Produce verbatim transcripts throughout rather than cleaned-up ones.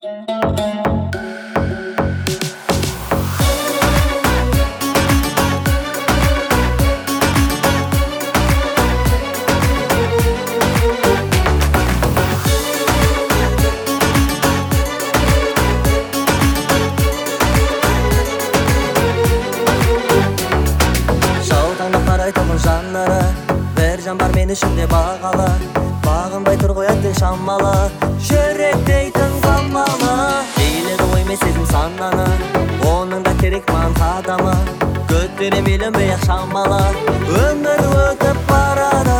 Жаннары бір жан бар мен ішімде бағалы, бағынбай тұр қояды шамалы, жүрек дейтін қамалы. Ейледі ғой мен сезім сананы, оның да керек маған қадамы, көтерем елінбей ақ шамалы, өмір өтіп барады.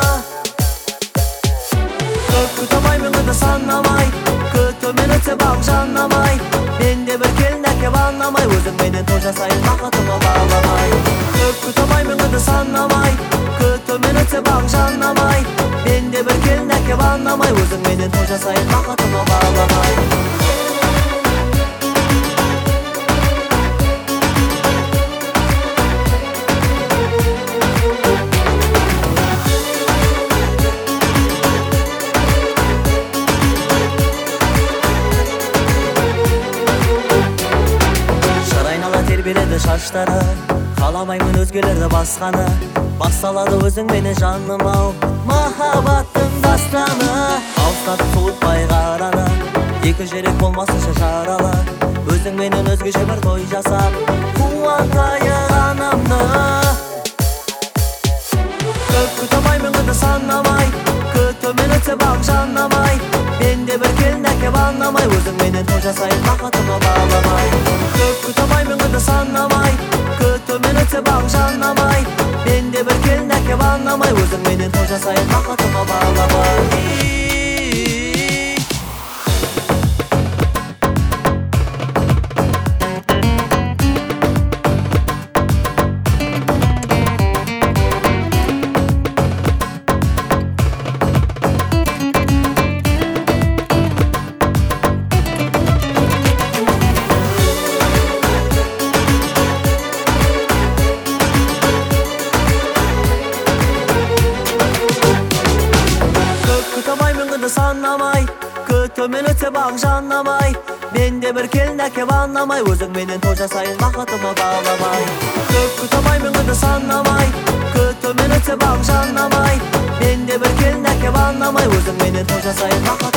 Көп күт алмаймын ғыды санамай, күтумен өтсе бақ жаннамай, менде бір келін әкеп анамай, өзің менен той жасайын бақытыма бағламай. Көп күт алмаймын ғыды санамай, күтумен өтсе бақ жаннамай, менде бір келін әкеп анамай, өзің менен той жасайын бақытыма бағламай. Тербеледі шаштары, қаламаймын өзгелерді басқаны, басталады өзің менен жаным ау, махаббаттың дастаны. Алыстатып суытпай қараны, екі жүрек болмасынша жаралы, өзің менен өзгеше бір той жасап қуантайық анамды. Көп күт алмаймын ғыды санамай, күтумен өтсе бақ жаннамай, менде бір келін әкеп анамай, өзің менен той жасайын бақытыма бағламай. Көп күт алмаймын ғыды санамай, күтумен өтсе бақ жаннамай, менде бір келін әкеп анамай, өзің менен той жасайын бақытыма бағламай. Санамай, күтумен өтсе бақ жаннамай, менде бір келін әкеп анамай, өзің менен той жасайын бақытыма бағламай. Көп күт алмаймын ғыды санамай, күтумен өтсе бақ жаннамай, менде бір келін әкеп анамай, өзің менен той жасайын бақытыма бағламай.